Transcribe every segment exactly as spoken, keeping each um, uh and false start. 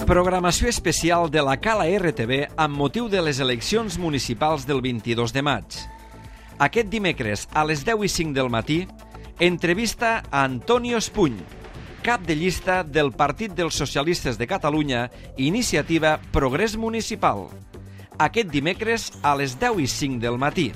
Programació especial de la Cala R T V amb motiu de les eleccions municipals del vint-i-dos de maig. Aquest dimecres a les deu i cinc del matí, entrevista a Antonio Espuny, cap de llista del Partit dels Socialistes de Catalunya, Iniciativa Progrés Municipal. Aquest dimecres a les deu i cinc del matí.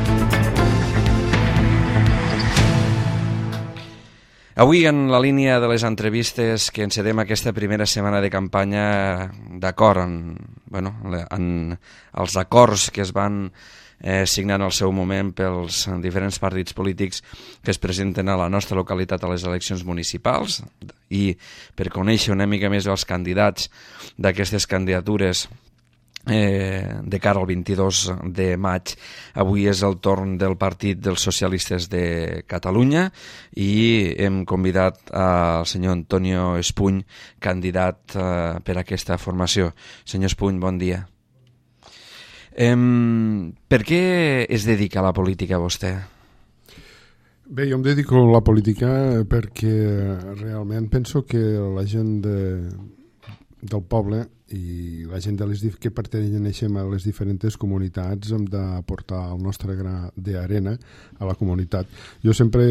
Avui, en la línia de les entrevistes que encedem aquesta primera setmana de campanya, d'acord en, bueno, en els acords que es van eh, signar en el seu moment pels diferents partits polítics que es presenten a la nostra localitat a les eleccions municipals, i per conèixer una mica més els candidats d'aquestes candidatures Eh, de cara al vint-i-dos de maig. Avui és el torn del Partit dels Socialistes de Catalunya i hem convidat al senyor Antonio Espuny, candidat eh, per a aquesta formació. Senyor Espuny, bon dia. Eh, per què es dedica a la política vostè? Bé, jo em dedico a la política perquè realment penso que la gent de, del poble i la gent de les, que pertanyeixem a les diferents comunitats hem d'aportar el nostre gra d'arena a la comunitat. Jo sempre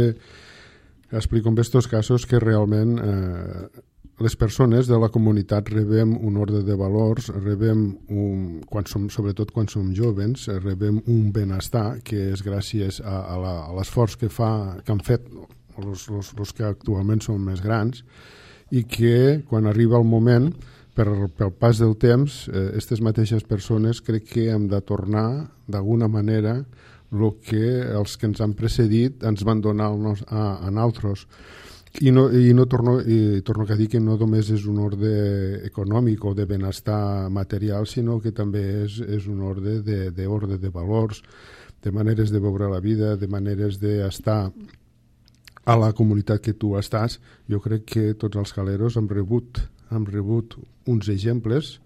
explico en aquests casos que realment eh, les persones de la comunitat rebem un ordre de valors, rebem un, quan som, sobretot quan som jovens, rebem un benestar que és gràcies a, a, la, a l'esforç que, fa, que han fet els, els, els que actualment són més grans, i que quan arriba el moment, Per, pel pas del temps, aquestes eh, mateixes persones crec que hem de tornar d'alguna manera el que els que ens han precedit ens van donar a, a nosaltres. I, no, i, no torno, i torno a dir que no només és un ordre econòmic o de benestar material, sinó que també és, és un ordre de, de, ordre de valors, de maneres de veure la vida, de maneres d'estar a la comunitat que tu estàs. Jo crec que tots els caleros hem rebut hem rebut uns exemples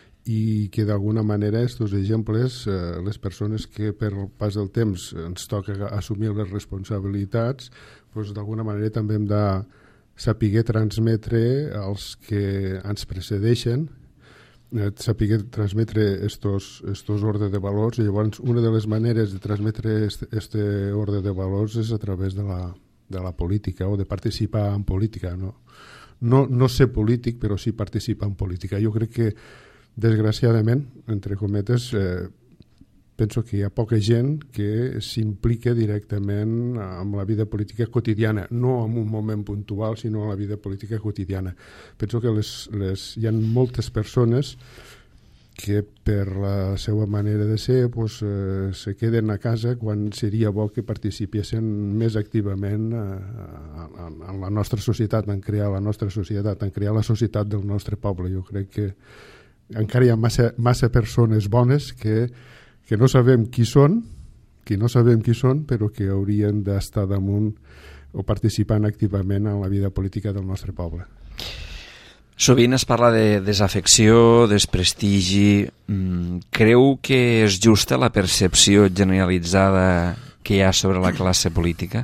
i que d'alguna manera aquests exemples, eh, les persones que per el pas del temps ens toca assumir les responsabilitats, doncs d'alguna manera també hem de saber transmetre als que ens precedeixen, eh, saber transmetre aquests ordres de valors, i llavors una de les maneres de transmetre aquest ordre de valors és a través de la, de la política o de participar en política, no? No, no ser polític, però sí participar en política. Jo crec que, desgraciadament, entre cometes, eh, penso que hi ha poca gent que s'implica directament amb la vida política quotidiana, no en un moment puntual, sinó en la vida política quotidiana. Penso que les, les, hi ha moltes persones que per la seva manera de ser pues, eh, se queden a casa quan seria bo que participessin més activament eh, en, en la nostra societat, en crear la nostra societat, en crear la societat del nostre poble. Jo crec que encara hi ha massa, massa persones bones que, que no sabem qui són, que no sabem qui són, però que haurien d'estar damunt o participant activament en la vida política del nostre poble. Sovint es parla de desafecció, desprestigi. Creu que és justa la percepció generalitzada que hi ha sobre la classe política?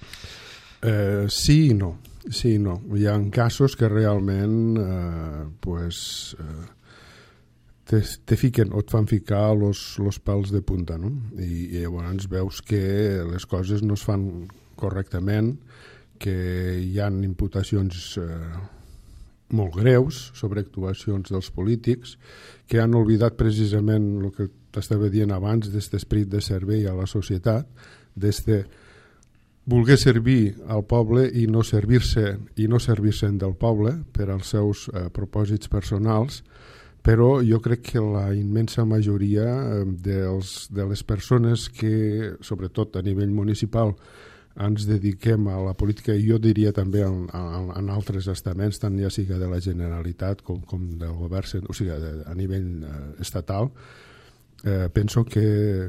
Eh, sí i no. Sí i no. Hi ha casos que realment eh, pues, eh, te, te fiquen o et fan ficar los, los pèls de punta, no? I, i llavors veus que les coses no es fan correctament, que hi ha imputacions eh, molt greus sobre actuacions dels polítics que han oblidat precisament el que t'estava dient abans, d'aquest esperit de servei a la societat, des de voler servir al poble i no servir-se i no servir-se'n del poble per als seus eh, propòsits personals. Però jo crec que la immensa majoria eh, dels, de les persones que, sobretot a nivell municipal, ens dediquem a la política, i jo diria també en, en, en altres estaments, tant ja sigui de la Generalitat com, com del govern, o sigui, a nivell eh, estatal, eh, penso que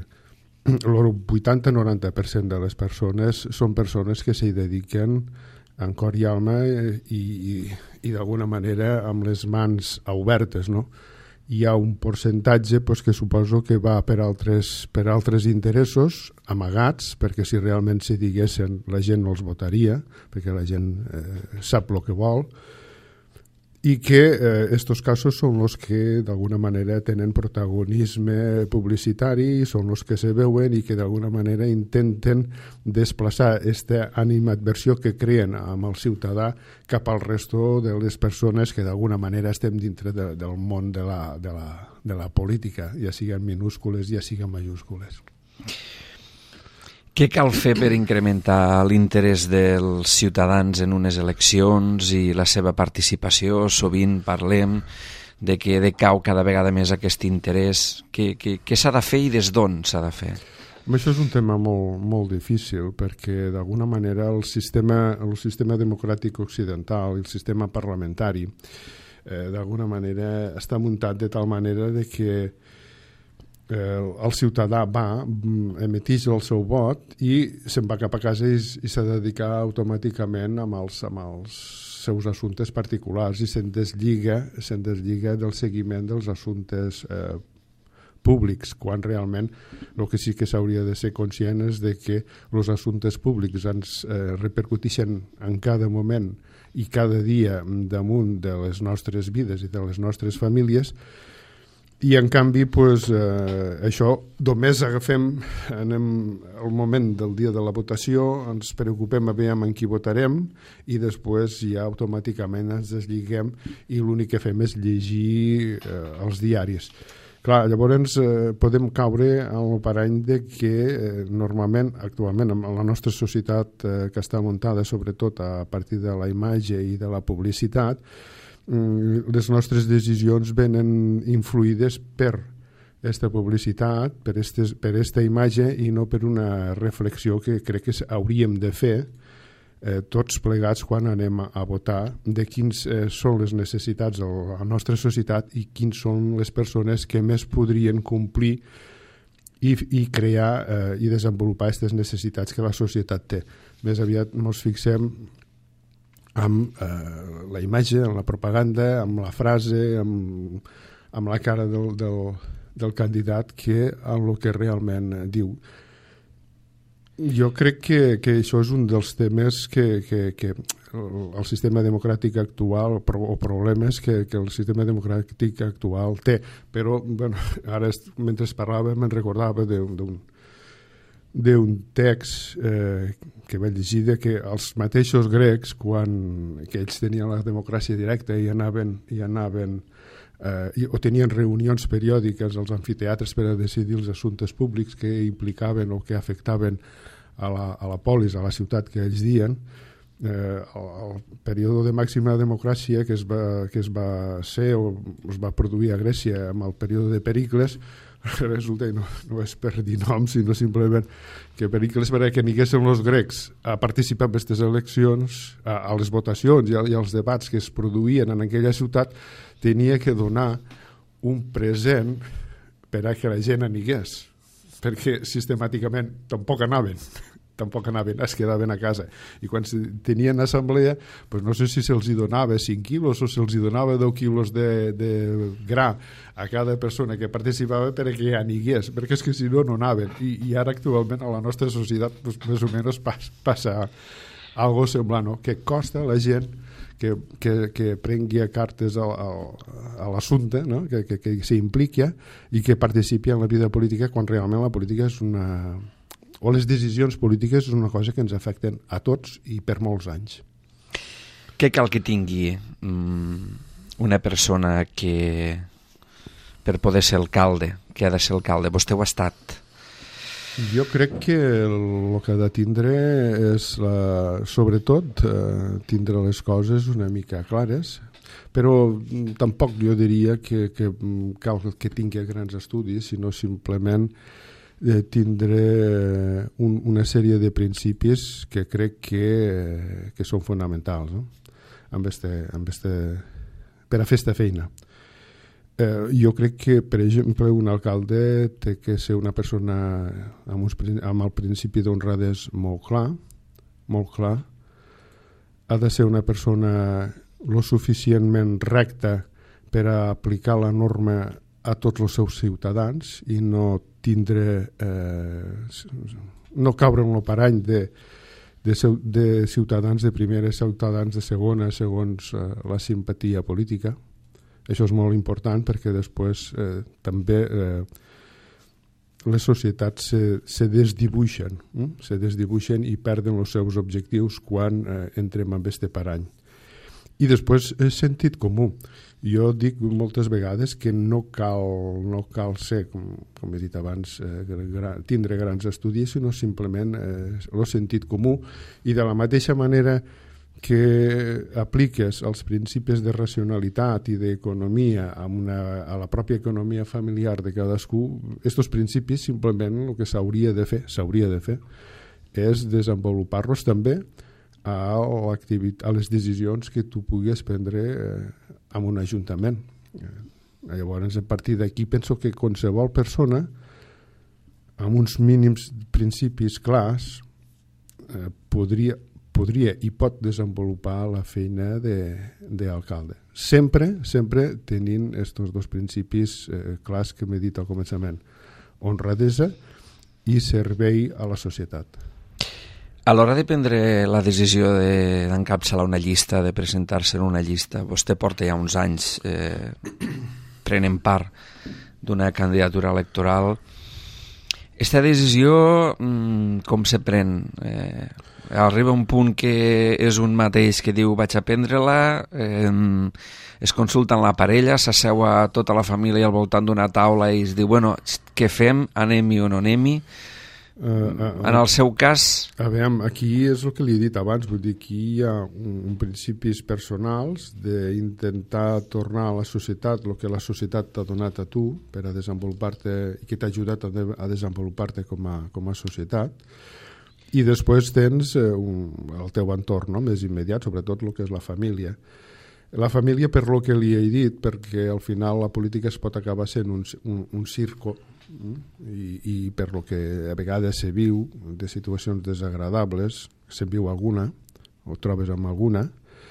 el vuitanta a noranta per cent de les persones són persones que s'hi dediquen en cor i alma i, i, i d'alguna manera amb les mans obertes, no? Hi ha un percentatge pues, que suposo que va per altres, per altres interessos amagats, perquè si realment s'hi diguessin la gent no els votaria, perquè la gent eh, sap el que vol, i que eh, estos casos són els que d'alguna manera tenen protagonisme publicitari, són els que se veuen i que d'alguna manera intenten desplaçar aquesta animadversió que creen amb el ciutadà cap al resto de les persones que d'alguna manera estem dintre de, del món de la, de, la, de la política, ja siguin minúscules, ja siguin majúscules. Què cal fer per incrementar l'interès dels ciutadans en unes eleccions i la seva participació? Sovint parlem de que decau cada vegada més aquest interès. Què, què, què s'ha de fer i des d'on s'ha de fer? Això és un tema molt, molt difícil perquè d'alguna manera el sistema, el sistema democràtic occidental i el sistema parlamentari eh, d'alguna manera està muntat de tal manera de que el ciutadà va, emeteix el seu vot i se'n va cap a casa i, i s'ha de dedicar automàticament amb els, amb els seus assumptes particulars i se'n deslliga, se'n deslliga del seguiment dels assumptes eh, públics, quan realment el que sí que s'hauria de ser conscient és de que els assumptes públics ens eh, repercuteixen en cada moment i cada dia damunt de les nostres vides i de les nostres famílies. I en canvi pues, eh, això només agafem anem al moment del dia de la votació, ens preocupem a veure en qui votarem i després ja automàticament ens desliguem i l'únic que fem és llegir eh, els diaris. Clar, llavors eh, podem caure en el parany de que eh, normalment, actualment, en la nostra societat eh, que està muntada sobretot a partir de la imatge i de la publicitat, les nostres decisions venen influïdes per aquesta publicitat, per estes, per esta imatge i no per una reflexió que crec que hauríem de fer eh, tots plegats quan anem a, a votar de quins eh, són les necessitats de la nostra societat i quins són les persones que més podrien complir i, i crear eh, i desenvolupar aquestes necessitats que la societat té. Més aviat ens fixem amb eh, la imatge, amb la propaganda, amb la frase, amb, amb la cara del, del, del candidat que amb el que realment diu. Jo crec que, que això és un dels temes que, que, que el sistema democràtic actual o problemes que, que el sistema democràtic actual té. Però bueno, ara mentre parlava me'n recordava d'un d'un text eh, que vaig llegir de que els mateixos grecs, quan que ells tenien la democràcia directa i anaven, i anaven eh, i, o tenien reunions periòdiques als amfiteatres per a decidir els assumptes públics que implicaven o que afectaven a la, a la polis, a la ciutat que ells dien, eh, el, el període de màxima democràcia que es va, que es va ser o es va produir a Grècia amb el període de Pericles, resulta que no, no és per dir noms, sinó simplement que Pericles, perquè n'higuessin els grecs a participar en aquestes eleccions, a, a les votacions i, a, i als debats que es produïen en aquella ciutat, tenia que donar un present per a que la gent anigués, perquè sistemàticament tampoc anaven. tampoc anaven, es quedaven a casa. I quan tenien assemblea, pues no sé si se'ls donava cinc quilos o se'ls donava deu quilos de, de gra a cada persona que participava perquè anigués, perquè és que si no, no anaven. I, i ara actualment a la nostra societat pues, més o menys pas, passa algo semblant, no? Que costa a la gent que, que, que prengui a cartes a, a, a l'assumpte, no? que, que, que s'impliqui i que participi en la vida política quan realment la política és una... o les decisions polítiques és una cosa que ens afecten a tots i per molts anys. Què cal que tingui mm, una persona que per poder ser alcalde, que ha de ser alcalde? Vostè ho ha estat. Jo crec que el que ha de tindre és, la, sobretot, eh, tindre les coses una mica clares, però tampoc jo diria que, que cal que tingui grans estudis, sinó simplement de tindre un, una sèrie de principis que crec que, que són fonamentals, no? amb este, amb este, per a fer aquesta feina. Eh, jo crec que, per exemple, un alcalde té que ser una persona amb, uns, amb el principi d'honradesa molt clar, molt clar. Ha de ser una persona lo suficientment recta per a aplicar la norma a tots els seus ciutadans i no tindre eh, no caure en el parany de, de, de ciutadans de primera, ciutadans de segona, segons eh, la simpatia política. Això és molt important perquè després eh, també eh, les societats se, se desdibuixen, eh? se desdibuixen i perden els seus objectius quan eh, entrem en este parany. I després és sentit comú. Jo dic moltes vegades que no cal, no cal ser, com, com he dit abans, eh, gra, tindre grans estudis, sinó simplement eh, el sentit comú. I de la mateixa manera que apliques els principis de racionalitat i d'economia a, una, a la pròpia economia familiar de cadascú, aquests principis simplement el que s'hauria de fer, s'hauria de fer és desenvolupar-los també a, a les decisions que tu puguis prendre eh, en un ajuntament. Eh, llavors, a partir d'aquí penso que qualsevol persona amb uns mínims principis clars eh, podria podria i pot desenvolupar la feina d'alcalde. Sempre, sempre tenint aquests dos principis eh, clars que m'he dit al començament. Honradesa i servei a la societat. A l'hora de prendre la decisió d'encapçalar una llista, de presentar-se en una llista, vostè porta ja uns anys eh, prenent part d'una candidatura electoral. Aquesta decisió, com se pren? Eh, arriba un punt que és un mateix que diu vaig a prendre-la, eh, es consulta amb la parella, s'asseu a tota la família al voltant d'una taula i es diu, bueno, què fem? Anem-hi o no anem-hi? Uh, uh, uh, en el seu cas... A veure, aquí és el que li he dit abans, vull dir, aquí hi ha un, un principis personals d'intentar tornar a la societat el que la societat t'ha donat a tu per a desenvolupar-te i que t'ha ajudat a, de, a desenvolupar-te com a, com a societat. I després tens eh, un, el teu entorn, no? Més immediat, sobretot el que és la família. La família, per lo que li he dit, perquè al final la política es pot acabar sent un, un, un circo, i, i per lo que a vegades se viu de situacions desagradables, se'n viu alguna, o trobes amb alguna,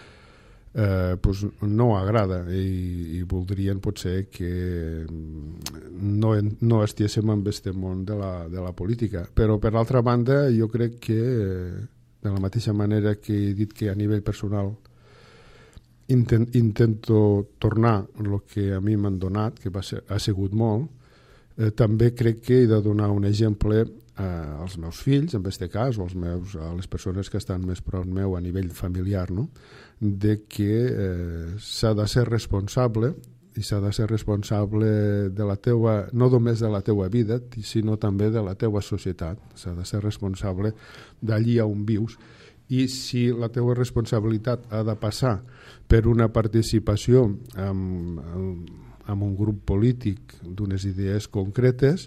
eh, pues no agrada i, i voldrien potser que no, no estiguéssim en aquest món de la, de la política. Però per l'altra banda jo crec que de la mateixa manera que he dit que a nivell personal intent, intento tornar el que a mi m'han donat, que va ser, ha sigut molt, eh, també crec que he de donar un exemple eh, als meus fills, en aquest cas, o als meus, a les persones que estan més prop meu a nivell familiar, no? De que eh, s'ha de ser responsable i s'ha de ser responsable de la teua, no només de la teua vida, sinó també de la teua societat. S'ha de ser responsable d'allí on vius. I si la teua responsabilitat ha de passar per una participació en, en, en un grup polític d'unes idees concretes,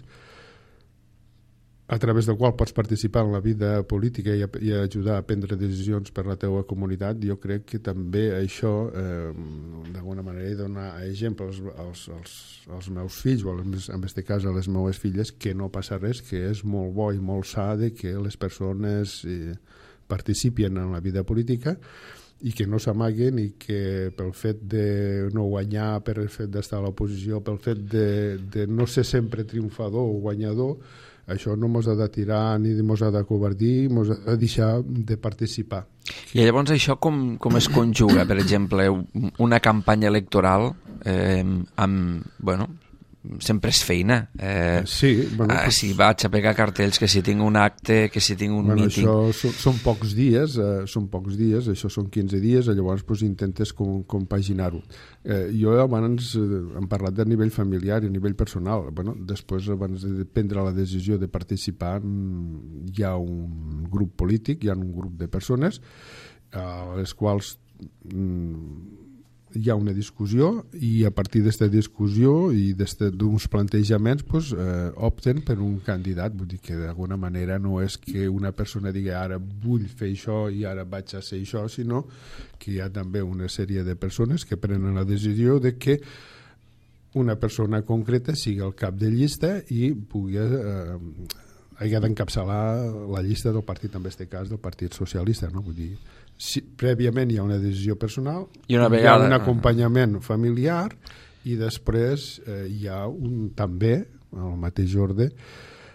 a través del qual pots participar en la vida política i, i ajudar a prendre decisions per la teua comunitat, jo crec que també això, eh, d'alguna manera, dona exemples als, als, als meus fills, o en aquest cas a les meves filles, que no passa res, que és molt bo i molt sa de que les persones eh, participin en la vida política i que no s'amaguen i que pel fet de no guanyar, per el fet d'estar a l'oposició, pel fet de, de no ser sempre triomfador o guanyador, això no mos ha de tirar ni mos ha de covardir, mos ha de deixar de participar. I llavors això com, com es conjuga, per exemple, una campanya electoral eh, amb, bueno, sempre és feina. Eh, sí, bueno, eh, si vaig a pegar cartells, que si tinc un acte, que si tinc un bueno, míting... Això són, són pocs dies, eh, són pocs dies, això són quinze dies, llavors pues, intentes com, compaginar-ho. Eh, jo abans eh, hem parlat de nivell familiar i a nivell personal. Bueno, després, abans de prendre la decisió de participar, hi ha un grup polític, hi ha un grup de persones a les quals mm, hi ha una discussió i a partir d'aquesta discussió i d'uns plantejaments pues, eh, opten per un candidat. Vull dir que d'alguna manera no és que una persona digui ara vull fer això i ara vaig a ser això, sinó que hi ha també una sèrie de persones que prenen la decisió de que una persona concreta sigui el cap de llista i pugui eh, hagi d'encapçalar la llista del partit, en aquest cas del Partit Socialista, no? Vull dir, si, prèviament hi ha una decisió personal, I una vegada... hi ha un acompanyament familiar i després eh, hi ha un, també, al mateix ordre,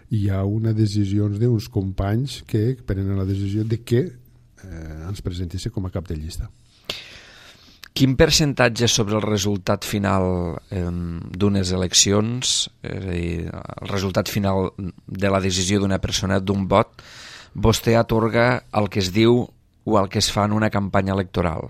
hi ha una decisió d'uns companys que prenen la decisió de que eh, ens presentéssim com a cap de llista. Quin percentatge sobre el resultat final eh, d'unes eleccions, és a dir, el resultat final de la decisió d'una persona, d'un vot, vostè atorga el que es diu o el que es fa en una campanya electoral?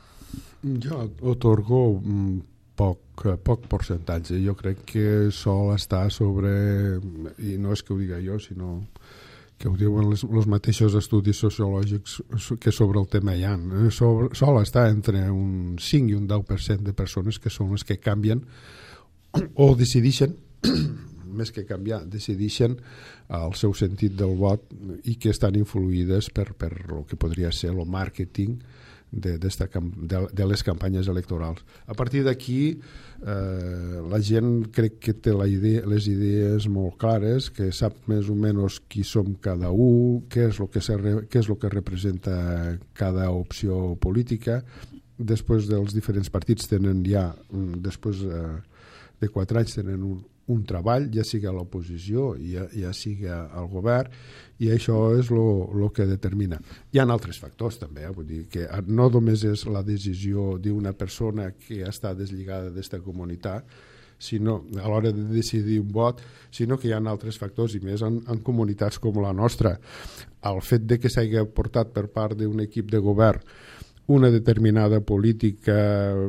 Jo otorgo poc, poc percentatge. Jo crec que sol estar sobre, i no és que ho diga jo, sinó que ho diuen els, els mateixos estudis sociològics que sobre el tema hi ha. Sobre, sol estar entre un cinc i un deu per cent de persones que són les que canvien o decideixen, més que canviar, decideixen el seu sentit del vot i que estan influïdes per, per el que podria ser el màrqueting de, de, de les campanyes electorals. A partir d'aquí, eh, la gent crec que té la idea, les idees molt clares, que sap més o menys qui som cada un, què és el que, se, què és el que representa cada opció política. Després dels diferents partits tenen ja, després eh, de quatre anys, tenen un, un treball, ja sigui a l'oposició, ja, ja sigui al govern, i això és el que determina. Hi ha altres factors també, eh? Vull dir que no només és la decisió d'una persona que està deslligada d'esta comunitat, sinó a l'hora de decidir un vot, sinó que hi ha altres factors, i més en, en comunitats com la nostra. El fet de que s'hagi portat per part d'un equip de govern una determinada política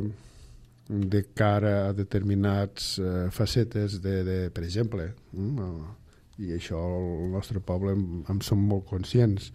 de cara a determinats eh, facetes de, de, per exemple, mm, i això el nostre poble en, en som molt conscients,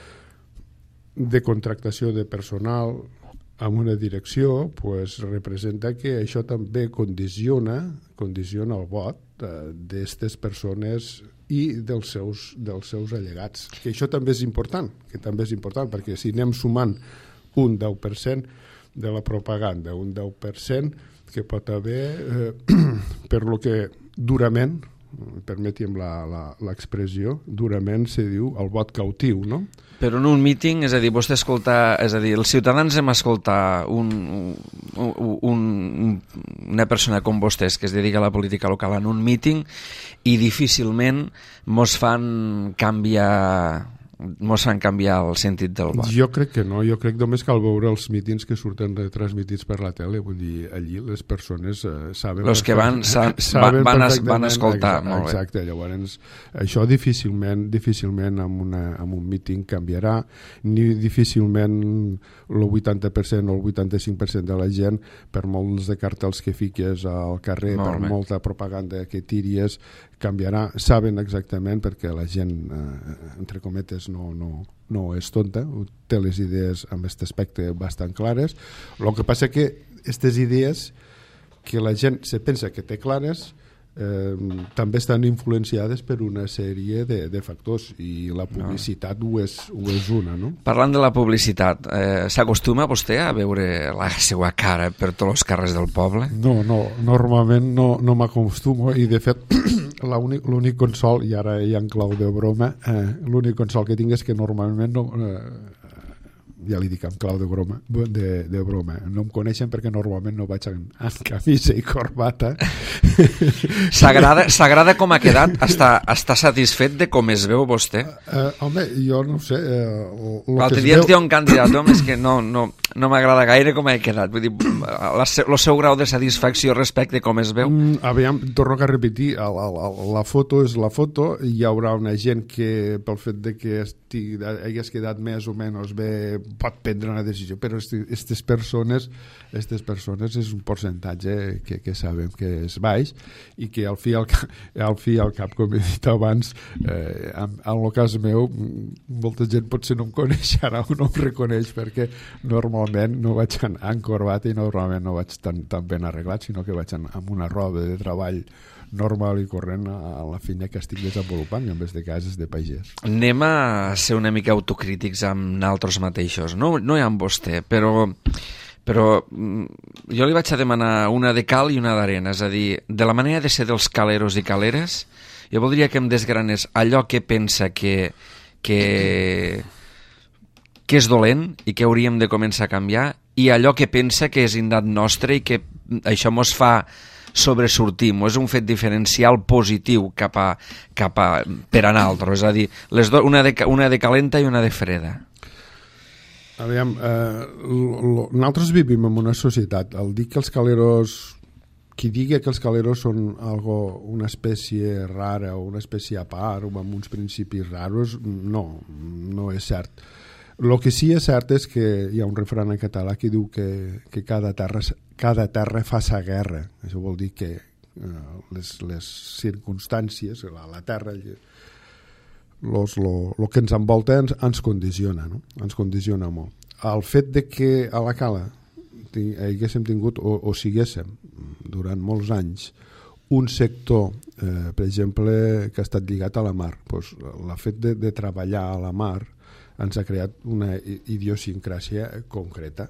de contractació de personal amb una direcció, pues, representa que això també condiciona, condiciona el vot eh, d'aquestes persones i dels seus, dels seus allegats. Que això també és important, que també és important, perquè si anem sumant un deu per cent de la propaganda, un deu per cent que pot haver, eh, per lo que durament, permeti'm l'expressió, durament se diu el vot cautiu, no? Però en un míting, és a dir, vostè escolta, és a dir, els ciutadans hem escoltat un, un, un, una persona com vostès que es dedica a la política local en un míting i difícilment mos fan canviar mos fan canviar el sentit del vot. Jo crec que no, jo crec només cal veure els mítings que surten retransmitits per la tele, vull dir, allí les persones eh, saben... Els que van, sa, saben van, van, van escoltar, exacte, molt bé. Exacte, llavors això difícilment, difícilment amb, una, amb un míting canviarà, ni difícilment el vuitanta per cent o el vuitanta-cinc per cent de la gent, per molts de cartells que fiques al carrer, molt per bé. Molta propaganda que tiries, canviarà, saben exactament, perquè la gent, eh, entre cometes, no, no, no és tonta, té les idees amb aquest aspecte bastant clares. El que passa que aquestes idees que la gent se pensa que té clares eh, també estan influenciades per una sèrie de, de factors, i la publicitat no. ho, és, ho és una, no? Parlant de la publicitat, eh, s'acostuma vostè a veure la seva cara per tots els carrers del poble? No, no, normalment no, no m'acostumo, i de fet l'únic consol, i ara hi ha en clau de broma, eh, l'únic consol que tinc és que normalment no, eh, ja li dic en clau de broma, de, de broma, no em coneixen perquè normalment no vaig en, en camisa i corbata. S'agrada com ha quedat? Està, està satisfet de com es veu vostè? Uh, home, jo no sé. Uh, L'altre dia ens diu un candidat, home, és que no, no, no m'agrada gaire com ha quedat. Vull dir, el seu grau de satisfacció respecte com es veu? Mm, aviam, torno a repetir, la, la, la foto és la foto, i hi haurà una gent que pel fet de que estigui, hagués quedat més o menys bé pot prendre una decisió, però aquestes persones aquestes persones és un percentatge que, que sabem que és baix, i que al fi al, al, fi al cap, com he dit abans, eh, en, en el cas meu molta gent potser no em coneixerà o no em reconeix, perquè normalment no vaig en, en corbata, i normalment no vaig tan, tan ben arreglat, sinó que vaig en, amb una roba de treball normal i corrent a la feina que estic desenvolupant, en vez de cases de pagès. Anem a ser una mica autocrítics amb nosaltres mateixos, no, no amb vostè, però, però jo li vaig a demanar una de cal i una d'arena, és a dir, de la manera de ser dels caleros i caleres, jo voldria que em desgranés allò que pensa que, que, que és dolent i que hauríem de començar a canviar, i allò que pensa que és indat nostre i que això mos fa sobresortir, és un fet diferencial positiu cap a, cap a per a nosaltres, és a dir, les do, una, de, una de calenta i una de freda. Aviam, eh, nosaltres vivim en una societat, el dir que els caleros, qui digui que els caleros són algo, una espècie rara o una espècie a part o amb uns principis raros, no, no és cert. El que sí és cert és que hi ha un refrany en català que diu que, que cada, terra, cada terra fa sa guerra. Això vol dir que eh, les, les circumstàncies, la, la terra, los, lo, lo que ens envolta ens, ens condiciona, no? Ens condiciona molt. El fet de que a la Cala haguéssim tingut o, o siguéssim durant molts anys un sector, eh, per exemple, que ha estat lligat a la mar, doncs, el fet de, de treballar a la mar ens ha creat una idiosincràsia concreta.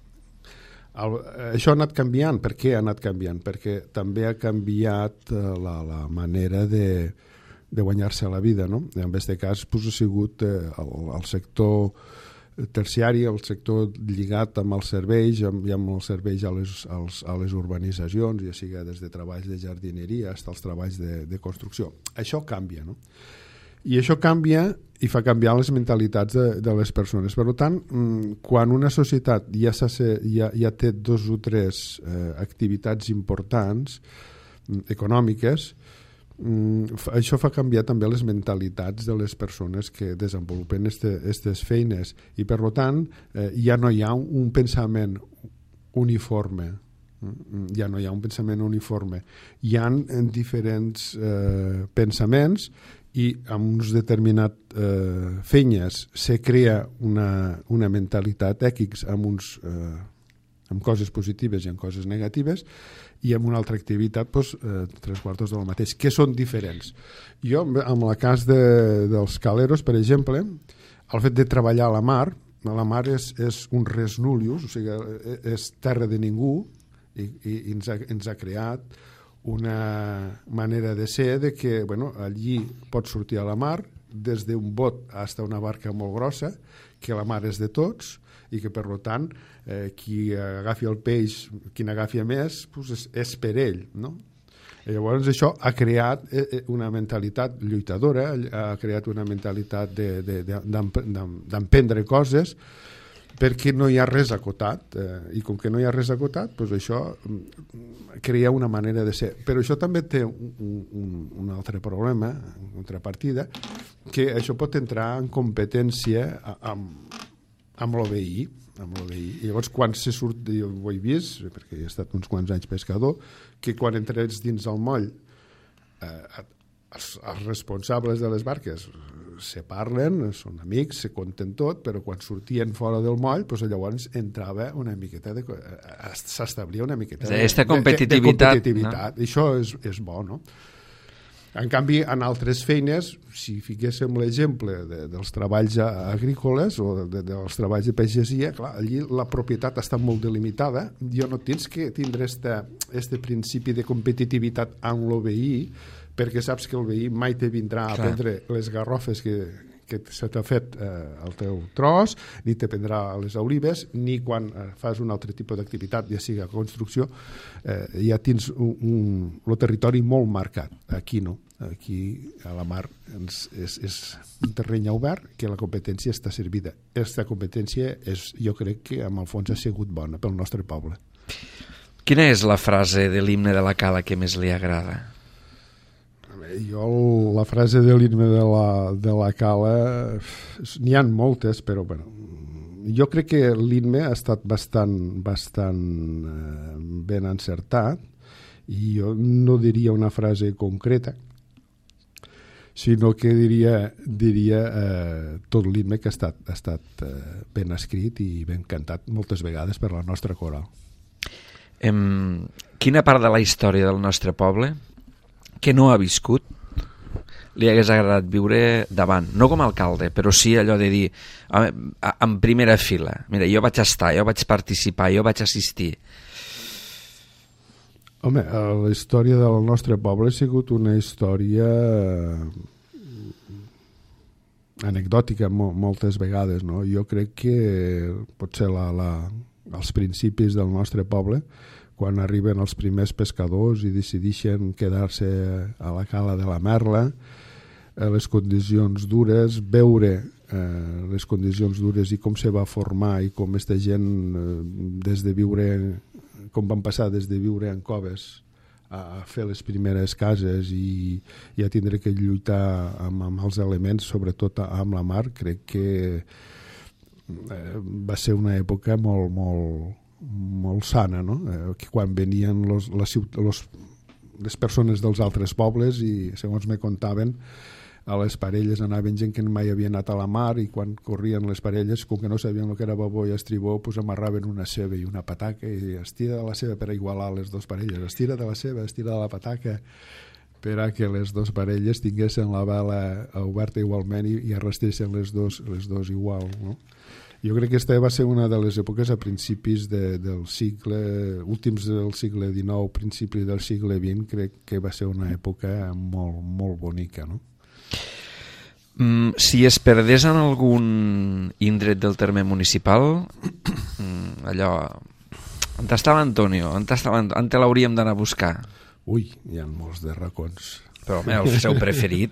El, això ha anat canviant. Per què ha anat canviant? Perquè també ha canviat eh, la, la manera de, de guanyar-se la vida, no? En aquest cas pues, ha sigut eh, el, el sector terciari, el sector lligat amb els serveis i amb els serveis a les, als, a les urbanitzacions, ja sigui des de treballs de jardineria fins als treballs de, de construcció. Això canvia, no? I això canvia i fa canviar les mentalitats de, de les persones. Per tant, quan una societat ja, ja, ja té dos o tres eh, activitats importants econòmiques, això fa canviar també les mentalitats de les persones que desenvolupen aquestes feines i per tant eh, ja no hi ha un pensament uniforme, ja no hi ha un pensament uniforme, hi ha diferents eh, pensaments i amb uns determinats eh, feines se crea una, una mentalitat èquics amb, uns, eh, amb coses positives i amb coses negatives i amb una altra activitat doncs, eh, tres quartos del mateix, que són diferents. Jo, amb el cas de, dels caleros, per exemple, el fet de treballar a la mar, la mar és, és un res nullius, o sigui, és terra de ningú i, i ens, ha, ens ha creat una manera de ser de que bueno, allí pots sortir a la mar des d'un bot fins a una barca molt grossa, que la mar és de tots i que per tant eh, qui agafi el peix, qui n'agafi més pues és, és per ell, no? I llavors això ha creat una mentalitat lluitadora, ha creat una mentalitat d'emprendre coses perquè no hi ha res acotat eh, i com que no hi ha res acotat doncs això crea una manera de ser, però això també té un, un, un altre problema en contrapartida, que això pot entrar en competència amb, amb l'O B I amb l'O B I, i llavors quan se surt, jo ho he vist perquè he estat uns quants anys pescador, que quan entres dins el moll eh, els, els responsables de les barques se parlen, són amics, se conten tot, però quan sortien fora del moll, doncs llavors entrava una miqueta de... s'establia una miqueta de, de, competitivitat, de, de competitivitat. No? Això és, és bo, no? En canvi, en altres feines, si fiquéssim l'exemple de, dels treballs agrícoles o de, de, dels treballs de pagesia, clar, allí la propietat està molt delimitada, jo no tens que tindre este principi de competitivitat amb l'O B I, perquè saps que el veí mai te vindrà a Clar. prendre les garrofes que, que se t'ha fet eh, el teu tros, ni te prendrà les olives, ni quan eh, fas un altre tipus d'activitat, ja sigui a construcció, eh, ja tens un, un, un territori molt marcat. Aquí no. Aquí a la mar ens, és, és un terreny obert que la competència està servida. Aquesta competència és, jo crec que amb el fons ha sigut bona pel nostre poble. Quina és la frase de l'himne de la Cala que més li agrada? Jo la frase de l'himne de la, de la Cala n'hi ha moltes, però bueno, jo crec que l'himne ha estat bastant, bastant eh, ben encertat i jo no diria una frase concreta, sinó que diria, diria eh, tot l'himne que ha estat, ha estat eh, ben escrit i ben cantat moltes vegades per la nostra coral. Em, quina part de la història del nostre poble que no ha viscut li hagués agradat viure davant, no com a alcalde, però sí allò de dir en primera fila, mira, jo vaig estar, jo vaig participar, jo vaig assistir? Home, la història del nostre poble ha sigut una història anecdòtica moltes vegades, no? Jo crec que potser la, la, els principis del nostre poble quan arriben els primers pescadors i decideixen quedar-se a la cala de la Merla, eh, les condicions dures, veure eh, les condicions dures i com se va formar i com aquesta gent eh, des de viure, com van passar des de viure en coves a fer les primeres cases i, i a tindre que lluitar amb, amb els elements, sobretot amb la mar, crec que eh, va ser una època molt, molt, molt sana, no? Eh, que quan venien los, les, los, les persones dels altres pobles i, segons me contaven, a les parelles anaven gent que mai havia anat a la mar i quan corrien les parelles, com que no sabien el que era babó i estribó, pues amarraven una ceba i una pataca i estira de la ceba per a igualar les dues parelles, estira de la ceba, estira de la pataca, per a que les dues parelles tinguessin la vela oberta igualment i, i arrestessin les dos, les dos igual, no? Jo crec que aquesta va ser una de les èpoques a principis de, del segle, últims del segle dinou, principi del segle vint, crec que va ser una època molt, molt bonica, no? Mm, si es perdés en algun indret del terme municipal, mm, allò... On està l'Antonio? On, on te l'hauríem d'anar a buscar? Ui, hi ha molts de racons. Però, home, el seu preferit.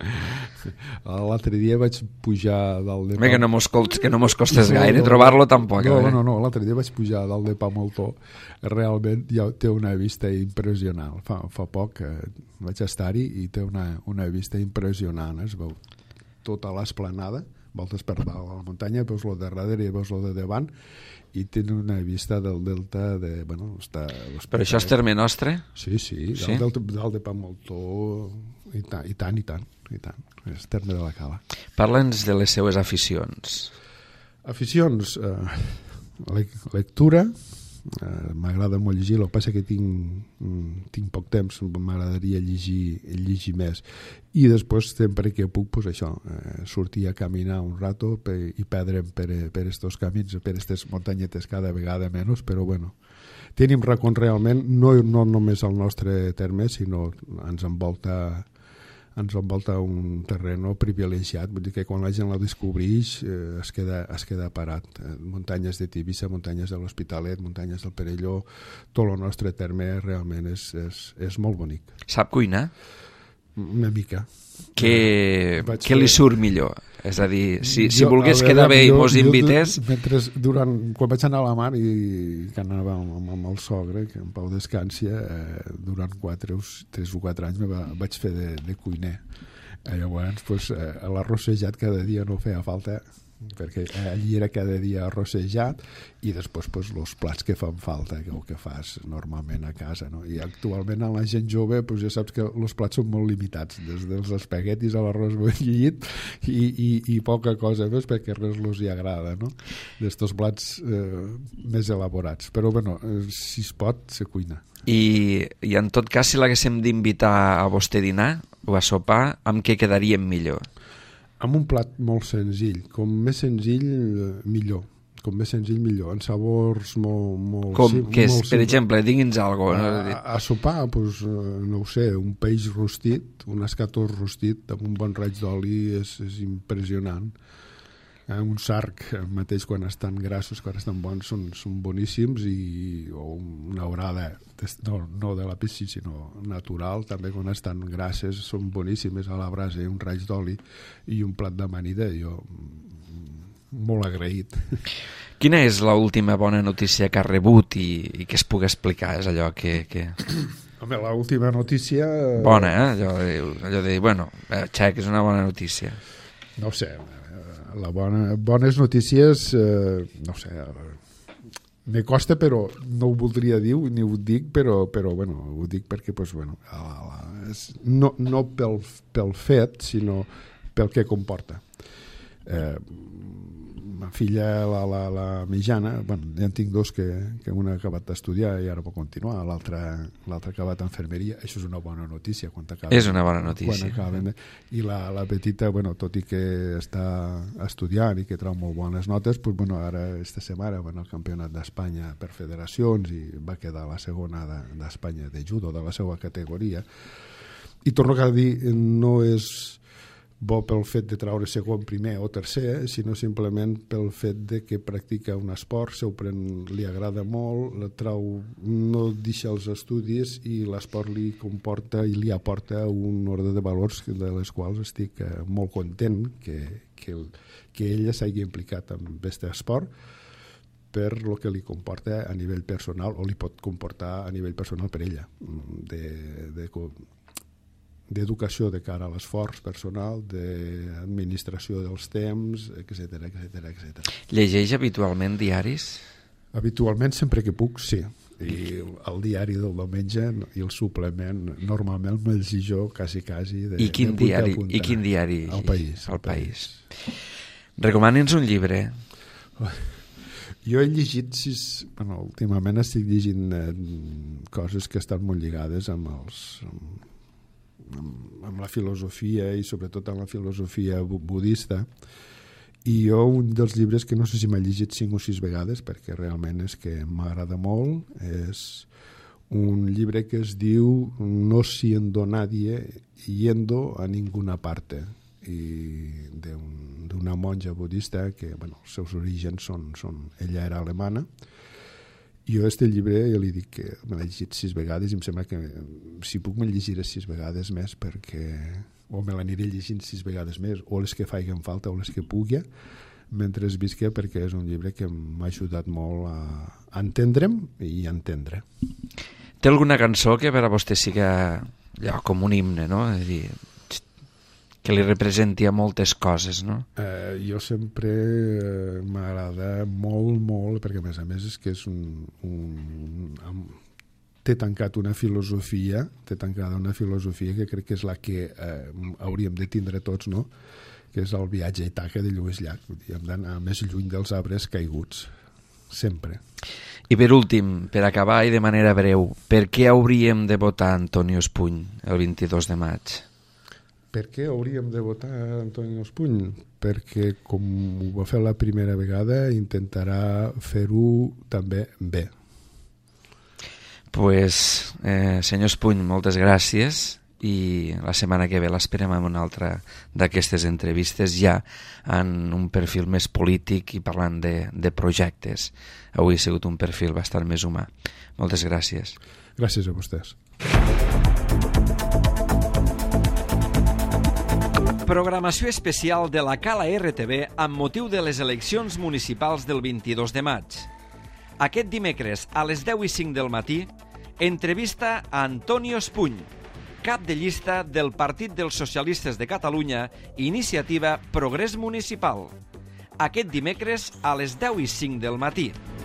L'altre dia vaig pujar dalt de... Home, que no mos, que no mos costes no, gaire no, trobar-lo tampoc. No, eh? no, no, l'altre dia vaig pujar dalt de Pamoltó. Realment ja té una vista impressionant. Fa, fa poc eh, vaig estar-hi i té una, una vista impressionant. Es veu tota l'esplanada, voltes per dalt a la muntanya, veus lo de darrere i veus lo de davant i tenen una vista del delta de... Bueno, està, però això és terme nostre? Sí, sí, sí? Del, del, del de Pamoltó i tant, i tant, i tant, i tant. És terme de la Cala. Parla'ns de les seues aficions. Aficions, eh, lectura, eh, m'agrada molt llegir, el que passa que tinc, tinc poc temps, m'agradaria llegir, llegir més. I després, sempre que puc, pues això, eh, sortir a caminar un rato per, i perdre'm per, per estos camins, per aquestes muntanyetes cada vegada menys, però bueno, tenim racons realment, no, no només al nostre terme, sinó ens envolta ens envolta un terreno privilegiat, vull dir que quan la gent la descobreix eh, es, queda, es queda parat. Eh, muntanyes de Tivissa, muntanyes de l'Hospitalet, muntanyes del Perelló, tot el nostre terme realment és, és, és molt bonic. Sap cuinar? Una mica. Què, eh, què li surt millor? És a dir, si, si jo, volgués veure, quedar bé jo, i mos invités... Jo, mentre, durant, quan vaig anar a la mar i que anava amb, amb el sogre, que en Pau Descància, eh, durant quatre, tres o quatre anys me va, vaig fer de, de cuiner. Eh, llavors, pues, eh, l'arrossejat cada dia no feia falta, perquè allí era cada dia arrossejat i després pues, els plats que fan falta, que el que fas normalment a casa, no? I actualment a la gent jove pues, ja saps que els plats són molt limitats, des dels espaguetis a l'arròs bullit i, i, i poca cosa més perquè res els hi agrada, no? D'estos plats eh, més elaborats, però bueno, eh, si es pot se cuina. I, i en tot cas, si l'haguéssim d'invitar a vostè a dinar o a sopar, amb què quedaríem millor? Amb un plat molt senzill, com més senzill millor, com més senzill millor, en sabors molt... molt com sí, que és, molt per exemple, digui'ns alguna cosa. A, a sopar, pues, no ho sé, un peix rostit, un escatós rostit amb un bon raig d'oli és, és impressionant. Eh, un sarc mateix quan estan grassos, quan estan bons, són, són boníssims, i, o una orada, no, no de la piscina, sinó natural, també quan estan grasses són boníssimes a la brasa, un raig d'oli i un plat d'amanida, jo molt agraït. Quina és l'última bona notícia que ha rebut i, i que es pugui explicar? És allò que... que... Home, l'última notícia... Bona, eh? Allò de, allò de bueno, eh, xec, és una bona notícia. No sé, la bona, bones notícies, eh, no sé, me costa, però no ho voldria dir, ni ho dic, però, però bueno, ho dic perquè, pues, bueno, la, la, és, no, no pel, pel fet, sinó pel que comporta. Eh, ma filla, la, la, la mitjana, bueno, ja en tinc dos que, que una ha acabat d'estudiar i ara pot continuar, l'altra l'altra ha acabat d'enfermeria, això és una bona notícia quan acaben, és una bona notícia acaben, i la, la petita, bueno, tot i que està estudiant i que trau molt bones notes, pues, bueno, ara esta setmana va anar al campionat d'Espanya per federacions i va quedar la segona d'Espanya de judo de la seva categoria, i torno a dir, no és bo pel fet de traure segon, primer o tercer, sinó simplement pel fet de que practica un esport, se pren, li agrada molt, la trau, no deixa els estudis i l'esport li comporta i li aporta un ordre de valors de les quals estic eh, molt content que, que, que ella s'hagi implicat en aquest esport per el que li comporta a nivell personal o li pot comportar a nivell personal per ella, de, de d'educació de cara a l'esforç personal, d'administració dels temps, etcètera, etcètera, etcètera. Llegeix habitualment diaris? Habitualment, sempre que puc, sí. I el diari del diumenge i el suplement, normalment me'l llegeixo quasi, quasi de, I quin de punta diari, a punta. I quin diari? El País. El País. Recomani'ns un llibre. Jo he llegit sis... Bueno, últimament estic llegint eh, coses que estan molt lligades amb els... Amb, amb la filosofia i sobretot amb la filosofia budista, i jo un dels llibres que no sé si m'ha llegit cinc o sis vegades perquè realment és que m'agrada molt, és un llibre que es diu No siendo nadie yendo a ninguna parte, i d'una monja budista que, bueno, els seus orígens són, són ella era alemana. Jo este llibre, jo li dic que me l'he llegit sis vegades i em sembla que si puc me'l llegiré sis vegades més perquè o me l'aniré llegint sis vegades més o les que faiguen falta o les que pugui mentre es visca, perquè és un llibre que m'ha ajudat molt a entendre'm i a entendre. Té alguna cançó que per a vostè siga allò, com un himne, no? És a dir, que li representi a moltes coses, no? Eh, jo sempre eh, m'agrada molt, molt, perquè a més a més és que és un... un, un té tancat una filosofia, té tancada una filosofia que crec que és la que eh, hauríem de tindre tots, no? Que és el viatge a Ítaca de Lluís Llach. Hem d'anar més lluny dels arbres caiguts, sempre. I per últim, per acabar i de manera breu, per què hauríem de votar Antonio Espuny el vint-i-dos de maig? Per què hauríem de votar Antonio Espuny? Perquè, com ho va fer la primera vegada, intentarà fer-ho també bé. Pues, eh, senyor Espuny, moltes gràcies i la setmana que ve l'esperem amb una altra d'aquestes entrevistes ja en un perfil més polític i parlant de, de projectes. Avui ha sigut un perfil bastant més humà. Moltes gràcies. Gràcies a vostès. Programació especial de la Cala R T V amb motiu de les eleccions municipals del vint-i-dos de maig. Aquest dimecres a les deu i cinc del matí, entrevista a Antonio Espuny, cap de llista del Partit dels Socialistes de Catalunya, Iniciativa Progrés Municipal. Aquest dimecres a les deu i cinc del matí.